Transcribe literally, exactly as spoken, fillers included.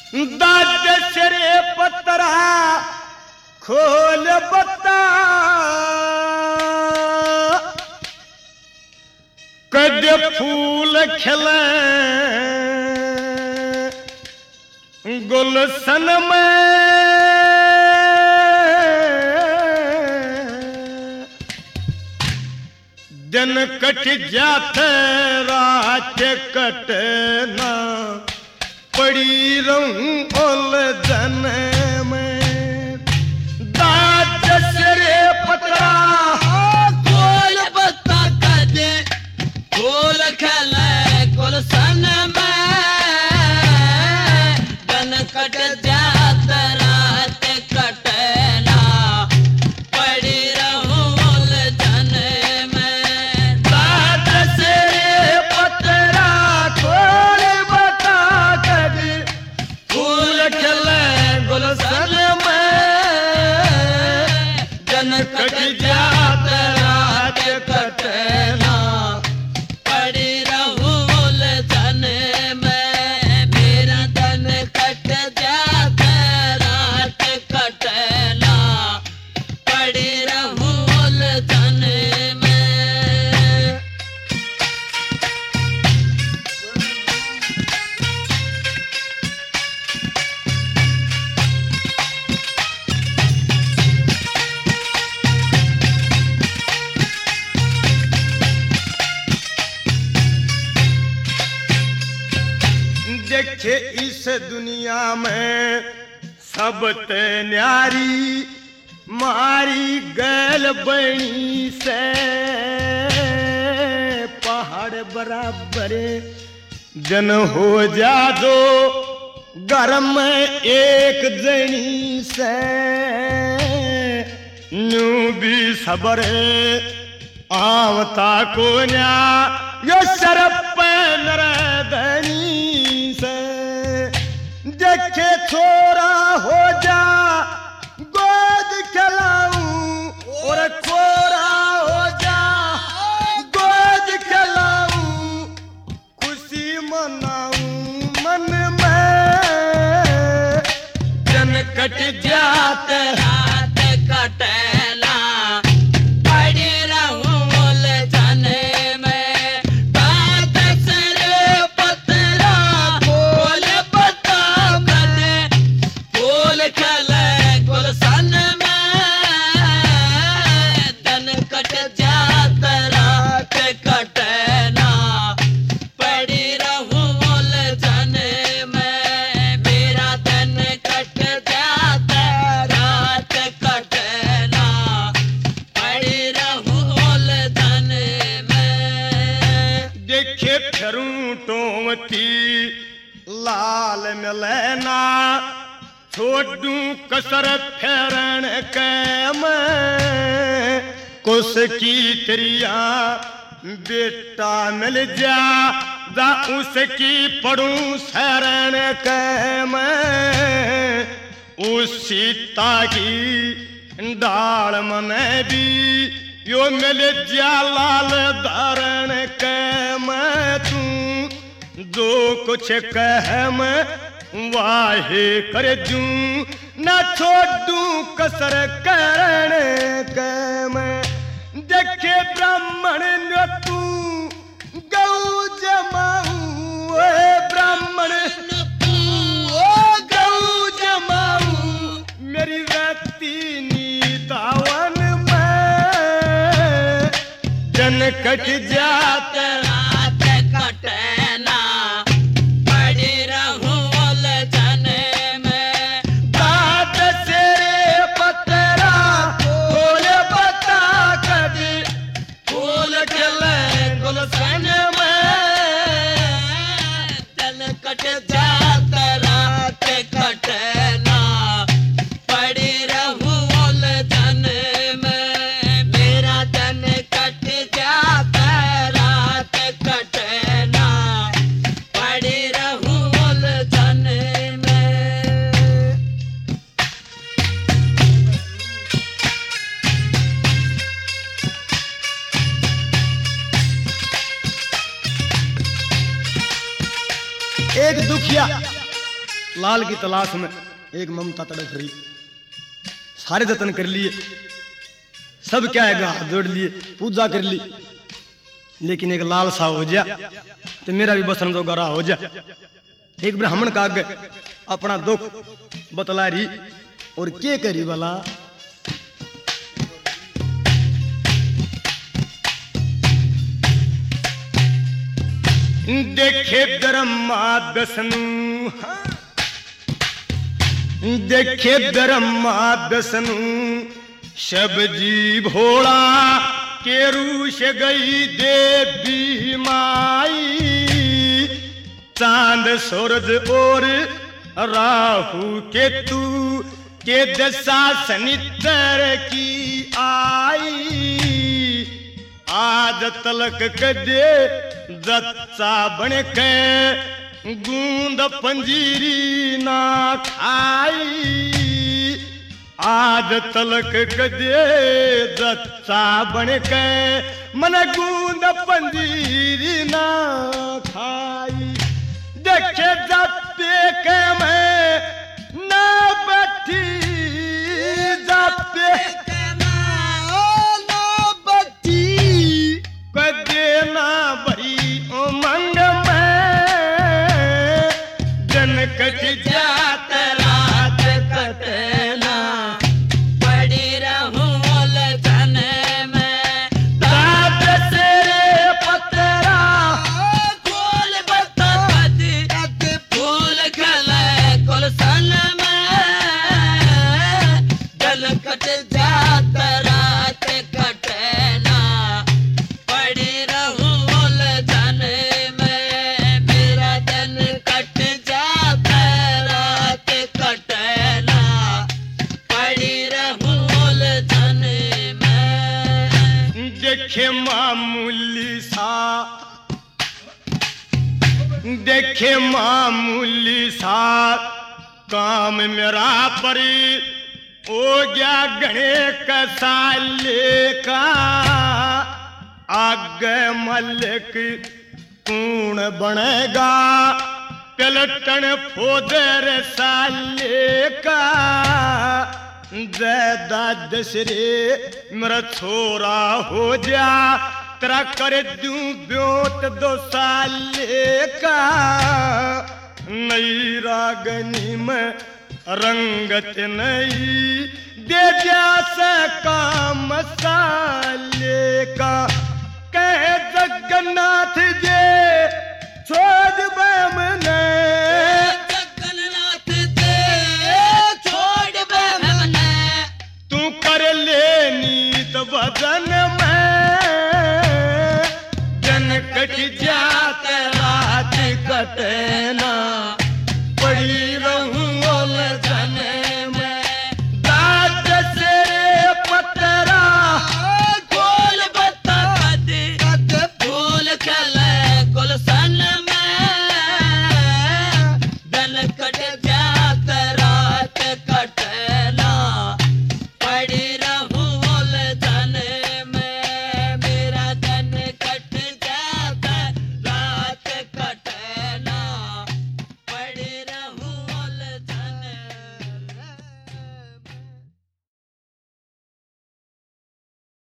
दाद सिरे पतरा खोल बता कद फूल खिले गुलशन में दिन कट जाते रात कटना पड़ी रहूं उलझन में दाद सिरे पतरा खोल बता कदे फूल खिले गुलशन में दिन कट जात रात कटना पड़ी रहूं उलझन में दाद सिरे पतरा खोल बता कदी फूल खिले गुलशन में दिन कट कट जात रात रात कटना पड़ी रहूं उलझन में मेरा दिन कट जात रात कटना पड़ी रहूं उलझन में देखे इस दुनिया में सब ते न्यारी मारी गैल बनी से पहाड़ बराबर जन हो जा दो घर में एक जनी से नू भी सबर आवता को न्या यो सरप नरदनी से देखे छोरा हो जा गोद खिलाऊं और छोरा हो जा गोद खिलाऊं खुशी मनाऊं मन में जन कट जात रात कटना पड़ी रहूं उलझन में दाद सिरे पतरा खोल बता कदे फूल खिले गुलशन में दिन कट जात रात कटना पड़ी रहूं उलझन में मेरा दिन कट जात रात कटना पड़ी रहूं उलझन में देखे फिरूं टोमती लाल मिलना छोड़ू कसर फेरन के मैं कुछ की त्रिया बेटा मिल जा जा उसकी पढ़ूं शरण के मैं उसी ताकी डाल मन भी यो मिल जा लाल धारण के मैं तू जो कुछ कह मैं वाहे कर दूं न छोड़ू कसर करण के मैं देखे ब्राह्मण न तू गौ जमाऊं ए ब्राह्मण ओ गौ जमाऊं मेरी व्यक्ति नीतावन में जन कट जात रात कटना पड़ी रहूं उलझन में दाद सिरे पतरा खोल बता कदी फूल खिले गुलशन में दिन कट जात रात कटना पड़ी रहूं उलझन में मेरा दिन कट जात रात कटना पड़ी रहूं उलझन में एक दुखिया लाल की तलाश में एक ममता तड़प रही। सारे जतन कर लिए, सब क्या है हाथ जोड़ लिए, पूजा कर ली, लेकिन एक लाल सा हो जा तो मेरा भी बसन तो गरा हो जा। एक ब्राह्मण का आगे अपना दुख बतला रही और के करी वाला। देखे ब्रह्मा दसनु, देखे ब्रह्मा दसनु, सब जी भोला के रूष गई देवी माई। चांद सूरज और राहु केतु के दशा सनित्र की आई। आज तलक कदे दच्चा बन के गूंद पंजीरी ना खाई। आज तलक कदे दच्चा बन के मन गूंद पंजीरी ना खाई। देखे जाते के मैं ना बैठी, जाते के ना बैठी, कदे ना भरी उमंग में। जन कट जात रात कटना, पड़ी रहूं उलझन में। दाद से पतरा फूल बता कद, फूल खिले गुलशन में। जल कट जात रात कटना, पड़ी रहूं उलझन में। मेरा दिन कट जात रात कटना, पड़ी रहूं उलझन में। देखे मामूली सा, देखे मामूली सा काम मेरा परी हो गया गणे कसाले का। आगे मलिक कौन बनेगा, पलटन फोदर साले का। ज़्यादा दसरे मेरा छोरा हो जा, तेरा कर दूं ब्योत दो साले का। नई रागनी में रंगत नई, दे जा सका मसाले का। कह जगन्नाथ जे छोड़ बम